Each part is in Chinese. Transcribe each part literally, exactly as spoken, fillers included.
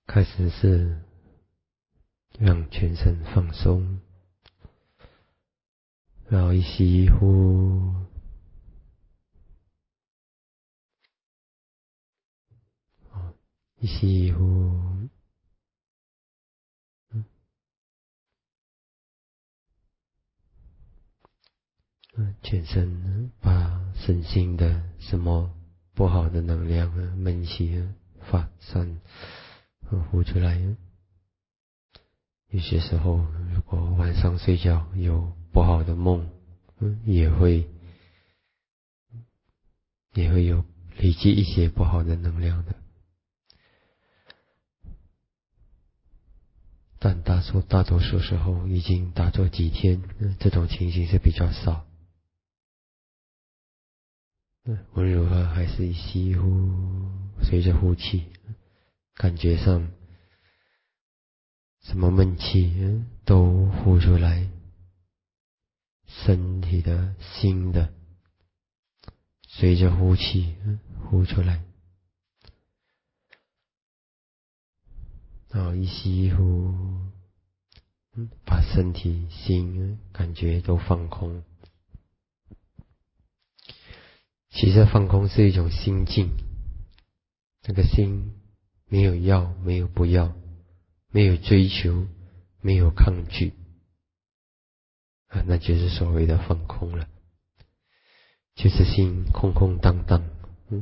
开始是让全身放松，然后一吸一呼，一吸一呼，嗯，全身把身心的什么不好的能量啊、闷气啊发散呼出来。有些时候如果晚上睡觉有不好的梦，嗯，也会也会有累积一些不好的能量的。但大多大多数时候已经打坐几天，嗯，这种情形是比较少。嗯，无论如何还是以吸呼，随着呼气，感觉上什么闷气，嗯，都呼出来，身体的、心的，随着呼气，嗯，呼出来。然后一吸一呼，嗯，把身体、心感觉都放空。其实放空是一种心境，这个心没有要，没有不要，没有追求，没有抗拒啊，那就是所谓的放空了，就是心空空荡荡，嗯。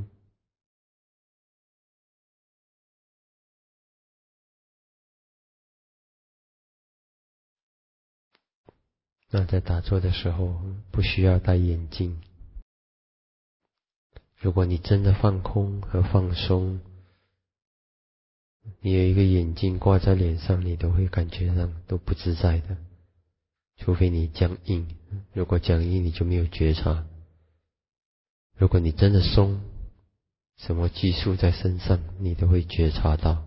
那在打坐的时候不需要戴眼镜，如果你真的放空和放松，你有一个眼镜挂在脸上，你都会感觉上都不自在的，除非你僵硬，如果僵硬你就没有觉察。如果你真的松，什么技术在身上你都会觉察到。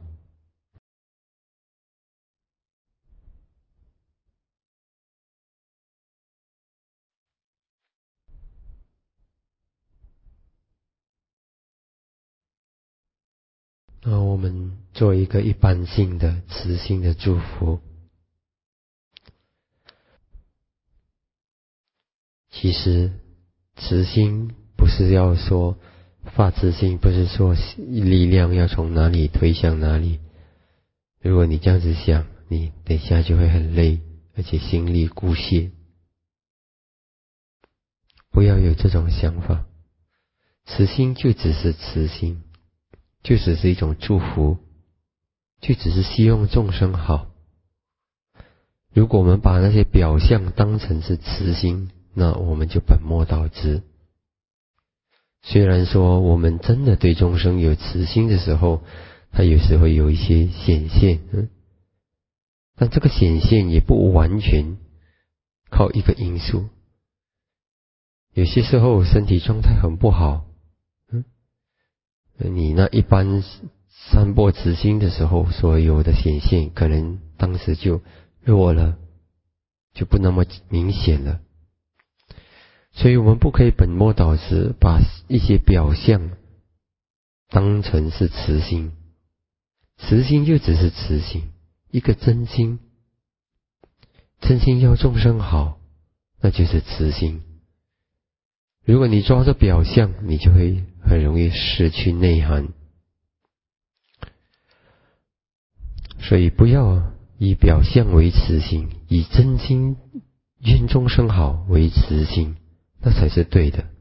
那我们做一个一般性的慈心的祝福。其实慈心不是要说发慈心，不是说力量要从哪里推向哪里。如果你这样子想，你等一下就会很累，而且心力孤泄。不要有这种想法，慈心就只是慈心，就只是一种祝福，就只是希望众生好。如果我们把那些表象当成是慈心，那我们就本末倒置。虽然说我们真的对众生有慈心的时候，它有时会有一些显现，嗯，但这个显现也不完全靠一个因素。有些时候身体状态很不好，嗯，你那一般散播慈心的时候所有的显现，可能当时就弱了，就不那么明显了。所以我们不可以本末倒置，把一些表象当成是慈心。慈心就只是慈心，一个真心，真心要众生好，那就是慈心。如果你抓着表象，你就会很容易失去内涵。所以不要以表象为慈心，以真心愿众生好为慈心，那才是对的。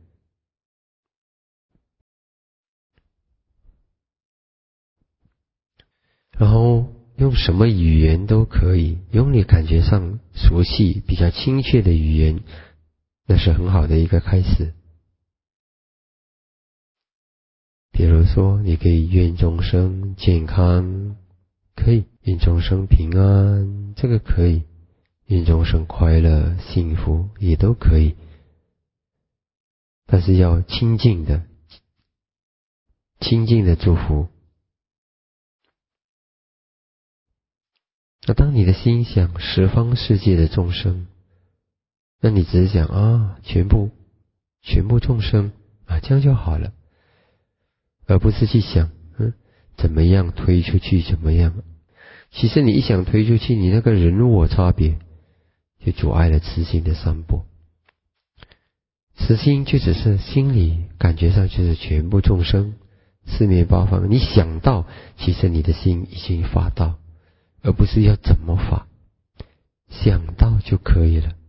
然后用什么语言都可以，用你感觉上熟悉、比较亲切的语言，那是很好的一个开始。比如说，你可以愿众生健康，可以；愿众生平安，这个可以；愿众生快乐、幸福，也都可以。但是要清净的、清净的祝福。那当你的心想十方世界的众生，那你只是想啊，全部、全部众生啊，这样就好了。而不是去想，嗯， 怎么样推出去怎么样。其实你一想推出去，你那个人我差别就阻碍了慈心的散播。慈心就只是心里感觉上就是全部众生，四面八方，你想到其实你的心已经发到，而不是要怎么发，想到就可以了，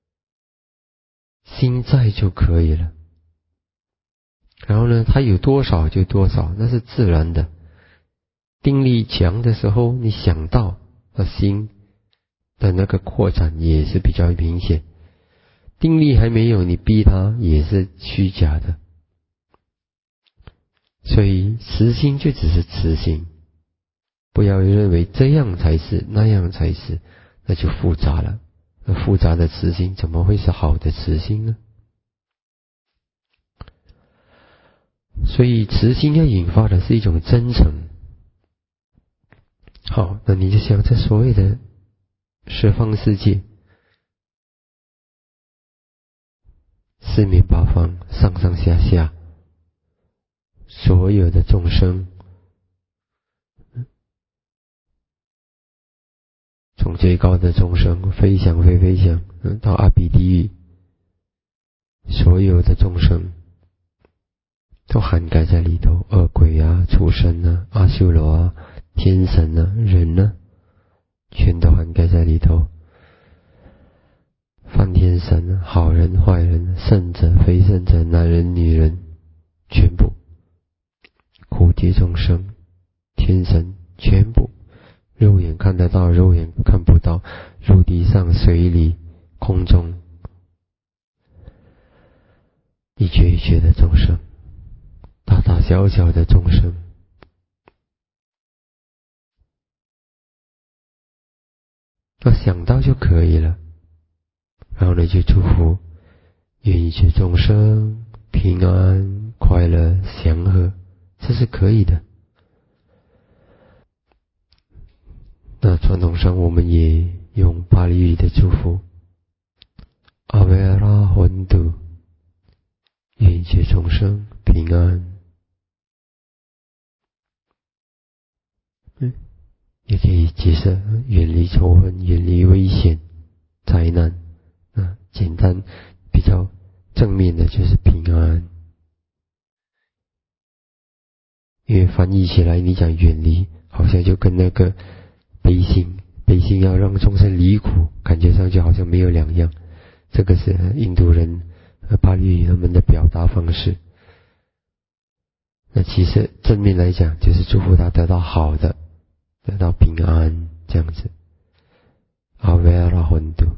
心在就可以了。然后呢，它有多少就多少，那是自然的。定力强的时候，你想到那心的那个扩展也是比较明显。定力还没有，你逼它也是虚假的。所以慈心就只是慈心，不要认为这样才是那样才是，那就复杂了。那复杂的慈心怎么会是好的慈心呢？所以慈心要引发的是一种真诚。好，那你就想这所有的十方世界，四面八方，上上下下，所有的众生，从最高的众生飞翔飞飞翔到阿鼻地狱，所有的众生都涵盖在里头，恶鬼啊、畜生啊、阿修罗啊、天神啊、人啊，全都涵盖在里头。梵天神、好人、坏人、圣者、非圣者、男人、女人，全部苦界众生、天神，全部肉眼看得到，肉眼看不到，陆地上、水里、空中，一切一切的众生，大大小小的众生，要想到就可以了。然后呢，就祝福愿一切众生平安、快乐、祥和，这是可以的。那传统上我们也用巴利语的祝福，阿维拉混度，愿一切众生平安。嗯，也可以解释远离仇恨、远离危险、灾难。啊，简单比较正面的就是平安。因为翻译起来，你讲远离，好像就跟那个悲心，悲心要让众生离苦，感觉上就好像没有两样。这个是印度人和巴利语他们的表达方式。那其实正面来讲，就是祝福他得到好的，得到平安，这样子。阿维阿拉混度，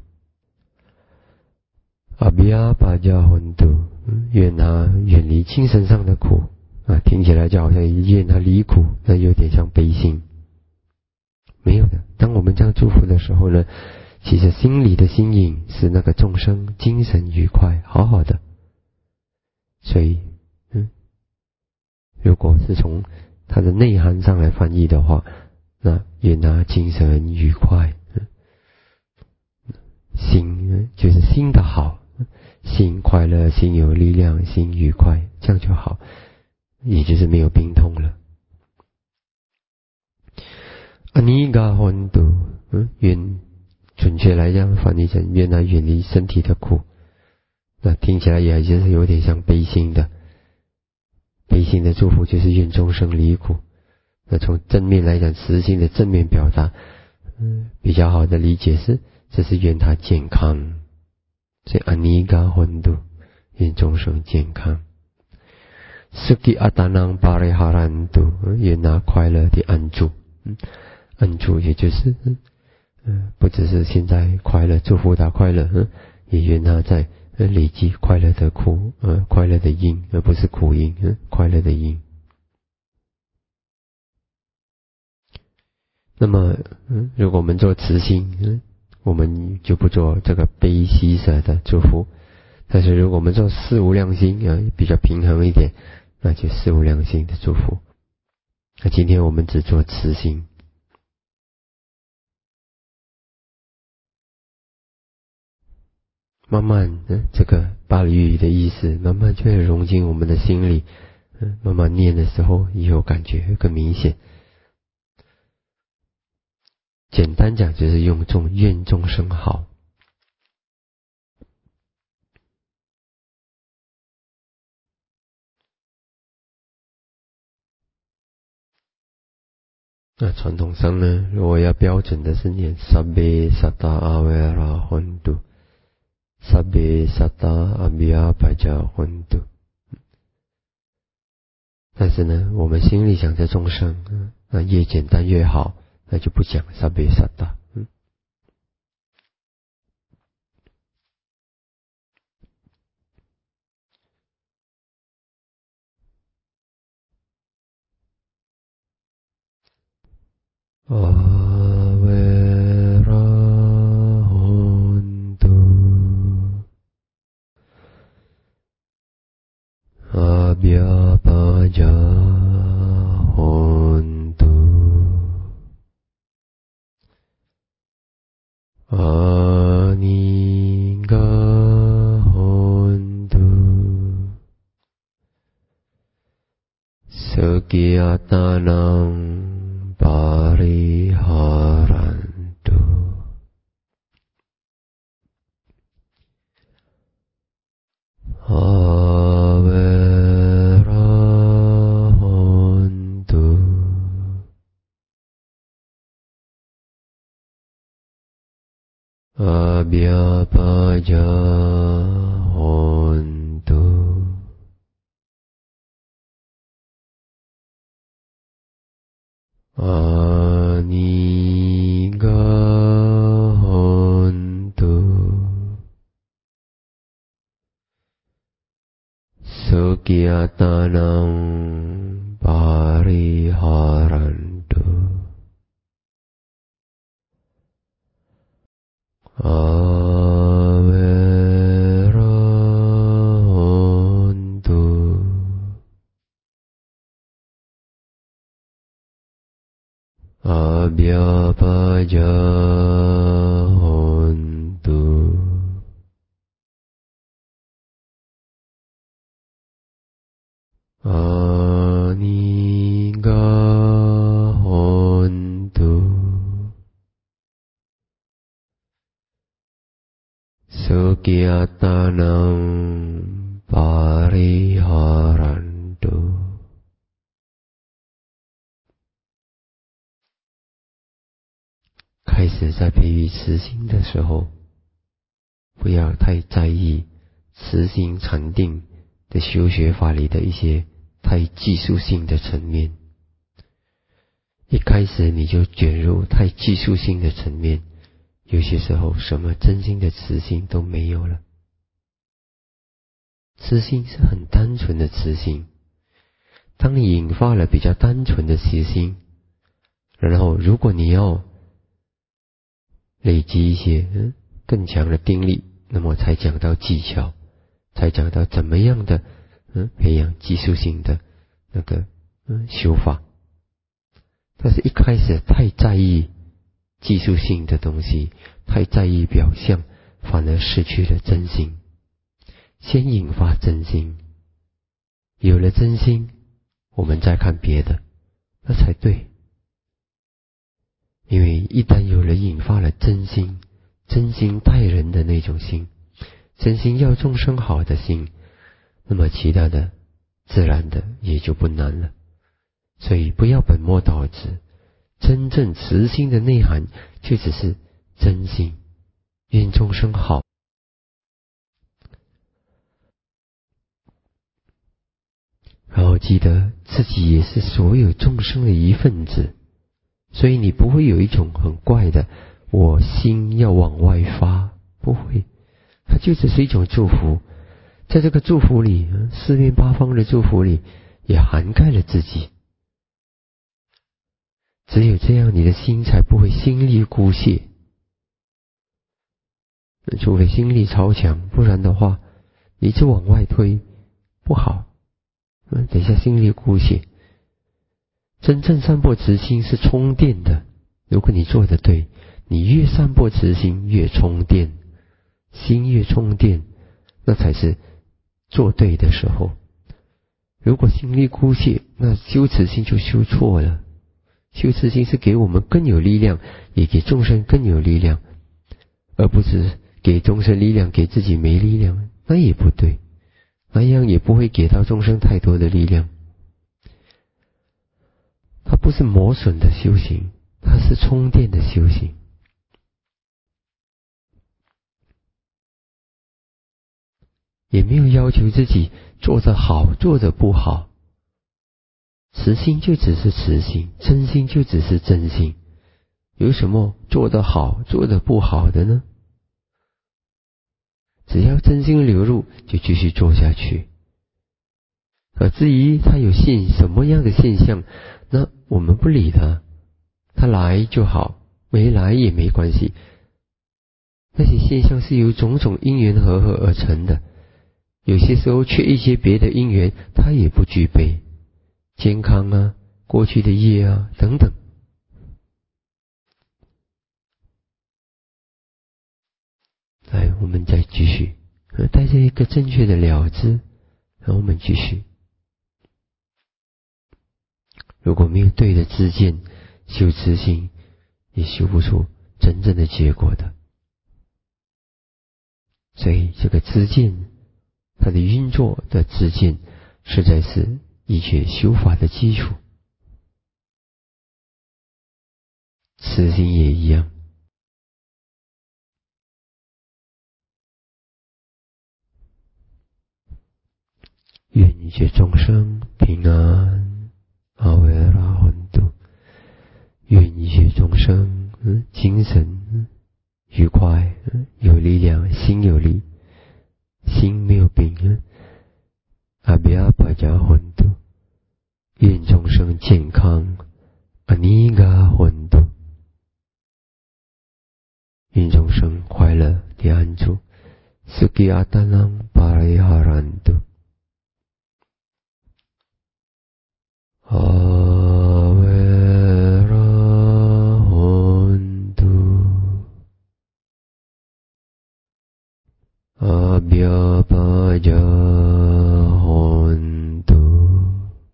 阿比亚巴加混度，愿他远离精神上的苦。啊，听起来就好像愿他离苦，那有点像悲心。没有的，当我们这样祝福的时候呢，其实心里的心意是那个众生精神愉快，好好的。所以，嗯，如果是从它的内涵上来翻译的话，那愿他精神愉快，嗯、心就是心的好，心快乐，心有力量，心愉快，这样就好。也就是没有病痛了。阿尼嘎混度，嗯，愿准确来讲翻译成愿他远离身体的苦。那听起来也就是有点像悲心的，悲心的祝福就是愿众生离苦。那从正面来讲，慈心的正面表达，嗯，比较好的理解是，这是愿他健康。所以阿尼嘎混度，愿众生健康。Suki atanang pariharantu，愿他快乐的安住。嗯，安住也就是，嗯，不只是现在快乐，祝福他快乐，嗯，也愿他在累积快乐的苦，嗯，快乐的因，而不是苦因，嗯，快乐的因。那么，嗯，如果我们做慈心，嗯，我们就不做这个悲喜舍的祝福。但是如果我们做四无量心，啊，比较平衡一点，那就四无量心的祝福。那今天我们只做慈心，慢慢，嗯，这个巴利语的意思慢慢就会融进我们的心里， 嗯，慢慢念的时候，以后感觉会更明显。简单讲，就是用这种愿众生好。那传统上呢，如果要标准的是念萨贝萨达阿维拉混度，萨贝萨达阿比亚巴加混度。但是呢，我们心里想着众生，那越简单越好，那就不讲萨贝萨达。嗯。阿维拉混度，阿比亚巴加混度。阿尼嘎混度，色吉亚达囊巴里哈兰度，阿维拉混度，阿比亚巴加混度，阿尼嘎混度，色吉亚达囊巴里哈兰度，阿维拉混度，阿比亚巴加混度，阿尼嘎混度，色吉亚达囊巴里哈兰度。开始在培育慈心的时候，不要太在意慈心禅定的修学法里的一些太技术性的层面。一开始你就卷入太技术性的层面，有些时候什么真心的慈心都没有了。慈心是很单纯的慈心，当你引发了比较单纯的慈心，然后如果你要累积一些嗯更强的定力，那么才讲到技巧，才讲到怎么样的嗯培养技术性的那个嗯修法。但是一开始太在意技术性的东西，太在意表象，反而失去了真心。先引发真心，有了真心，我们再看别的，那才对。因为一旦有了引发了真心，真心待人的那种心，真心要众生好的心，那么其他的自然的也就不难了。所以不要本末倒置，真正慈心的内涵就只是真心，愿众生好。然后记得自己也是所有众生的一份子，所以你不会有一种很怪的我心要往外发，不会，它就只是一种祝福。在这个祝福里，四面八方的祝福里也涵盖了自己。只有这样，你的心才不会心力孤泄。除非心力超强，不然的话一直往外推不好，嗯，等一下心力孤泄。真正散播慈心是充电的，如果你做得对，你越散播慈心越充电，心越充电，那才是做对的时候。 如果心力枯竭，那修慈心就修错了。修慈心是给我们更有力量，也给众生更有力量，而不是给众生力量，给自己没力量，那也不对，那样也不会给到众生太多的力量。它不是磨损的修行，它是充电的修行。也没有要求自己做得好，做得不好。慈心就只是慈心，真心就只是真心。有什么做得好，做得不好的呢？只要真心流入，就继续做下去。而至于它有现什么样的现象，那我们不理它，它来就好，没来也没关系。那些现象是由种种因缘和合而成的，有些时候缺一些别的因缘，它也不具备。健康啊，过去的业啊，等等。来，我们再继续，带着一个正确的了知，然后我们继续。如果没有对的知见，修慈心也修不出真正的结果的。所以这个知见，它的运作的知见，实在是一切修法的基础。慈心也一样。愿一切众生平安，阿维拉混度。愿一切众生、嗯、精神愉快、嗯、有力量，心有力，心没有病。嗯、阿比阿巴加混度。愿众生健康，阿尼嘎混度。愿众生快乐地安住，苏基阿达朗巴雷哈兰度。阿维拉混度，阿比阿巴加混度，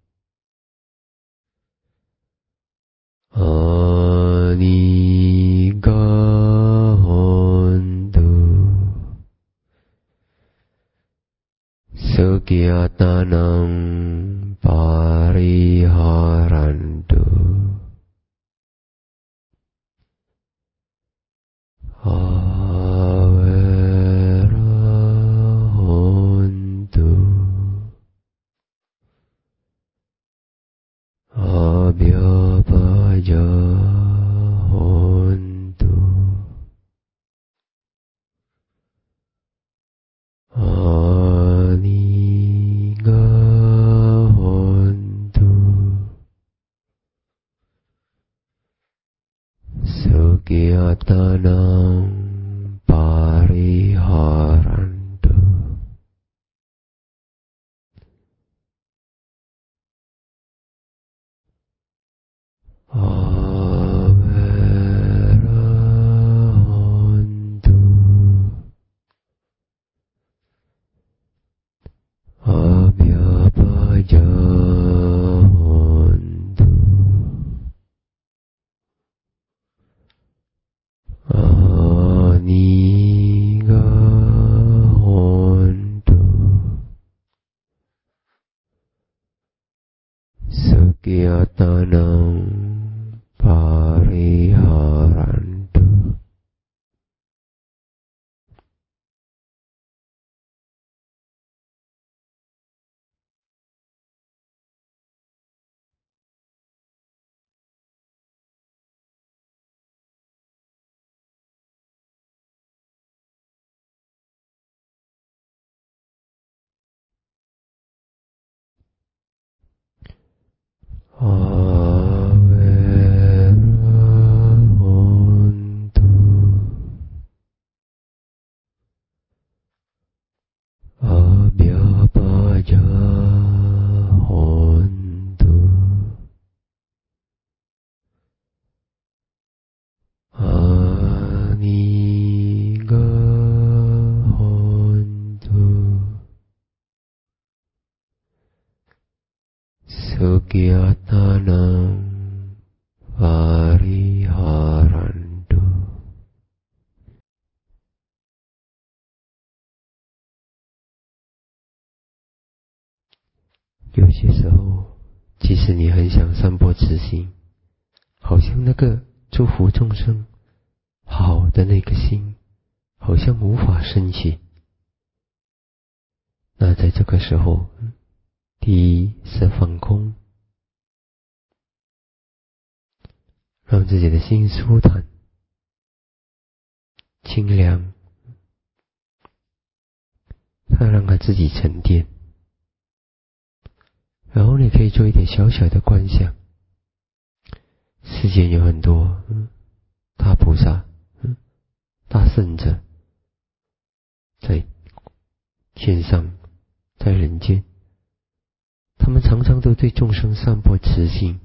阿尼嘎混度，苏基阿达朗巴雷哈兰度。阿维拉混度，阿比阿巴加混度，阿尼嘎混度，苏基阿达朗巴雷哈兰度。阿维拉混度，阿比阿巴加混度，阿尼嘎混度，苏基阿达朗巴 Sagyatanam Variharantu。有些时候，即使你很想散播慈心，好像那个祝福众生好的那个心，好像无法升起。那在这个时候，第一是放空，让自己的心舒坦、清凉，它让它自己沉淀。然后你可以做一点小小的观想，世间有很多、嗯、大菩萨、嗯、大圣者，在天上，在人间，他们常常都对众生散播慈心，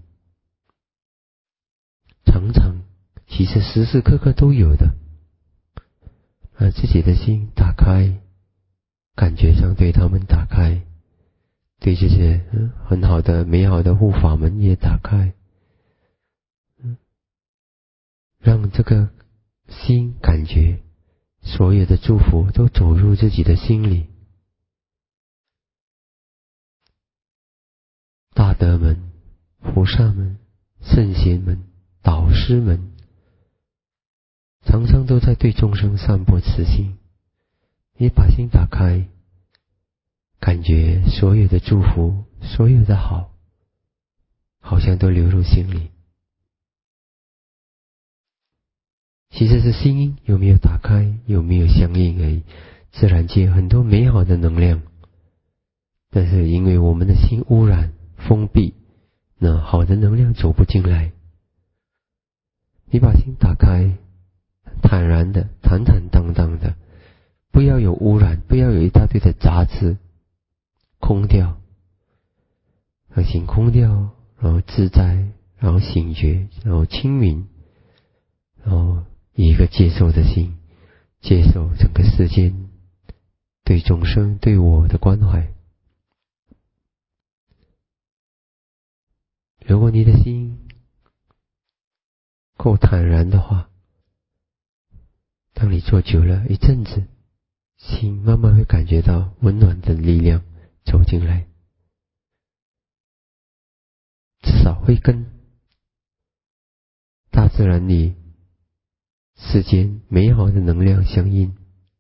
常常其实时时刻刻都有的。把自己的心打开，感觉上对他们打开，对这些、嗯、很好的美好的护法们也打开、嗯、让这个心感觉所有的祝福都走入自己的心里。大德们、菩萨们、圣贤们、导师们常常都在对众生散播慈心。你把心打开，感觉所有的祝福，所有的好，好像都流入心里。其实是心有没有打开，有没有相应而已。自然界很多美好的能量，但是因为我们的心污染、封闭，那好的能量走不进来。你把心打开，坦然的、坦坦荡荡的，不要有污染，不要有一大堆的杂质，空掉，让心空掉，然后自在，然后醒觉，然后清明，然后以一个接受的心，接受整个世间对众生、对我的关怀。如果你的心够坦然的话，当你做久了一阵子，心慢慢会感觉到温暖的力量走进来，至少会跟大自然里世间美好的能量相应。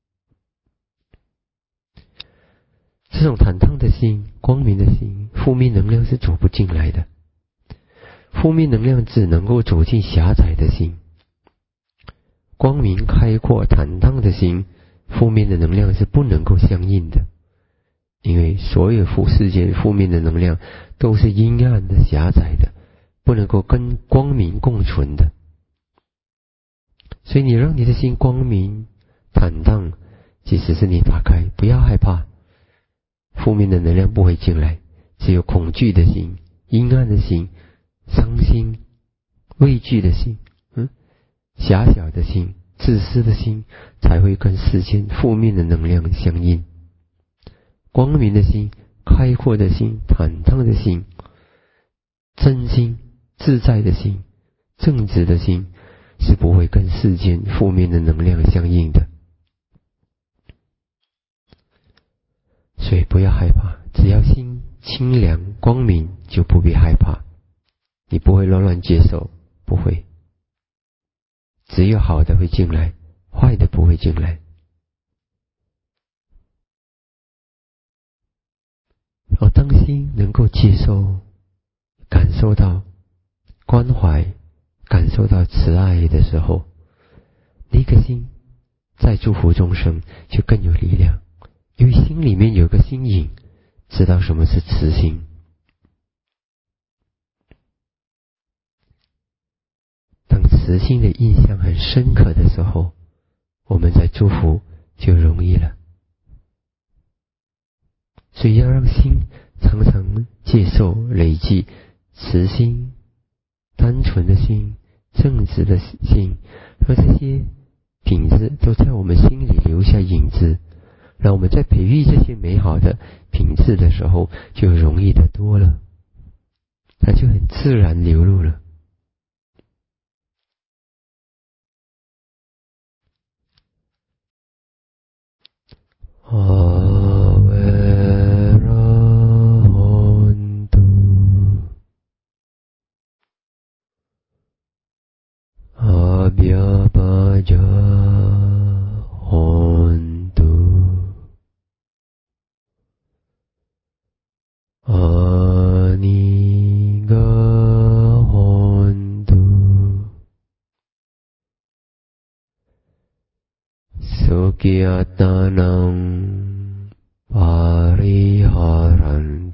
这种坦荡的心、光明的心，负面能量是走不进来的。负面能量只能够走进狭窄的心，光明开阔坦荡的心，负面的能量是不能够相应的。因为所有负世间负面的能量都是阴暗的、狭窄的，不能够跟光明共存的。所以你让你的心光明坦荡，即使是你打开，不要害怕，负面的能量不会进来，只有恐惧的心、阴暗的心、伤心、畏惧的心、嗯，狭小的心、自私的心，才会跟世间负面的能量相应。光明的心、开阔的心、坦荡的心、真心、自在的心、正直的心，是不会跟世间负面的能量相应的。所以不要害怕，只要心清凉光明，就不必害怕。你不会乱乱接受，不会。只有好的会进来，坏的不会进来。而当心能够接受、感受到关怀、感受到慈爱的时候，那个心在祝福众生就更有力量，因为心里面有个心影，知道什么是慈心。当慈心的印象很深刻的时候，我们在祝福就容易了。所以要让心常常接受、累积慈心、单纯的心、正直的心，和这些品质都在我们心里留下影子，让我们在培育这些美好的品质的时候就容易得多了。 它就很自然流露了。阿维拉汉图，阿比亚巴加汉图，阿尼嘎汉图，苏基亚达南。Pariharantu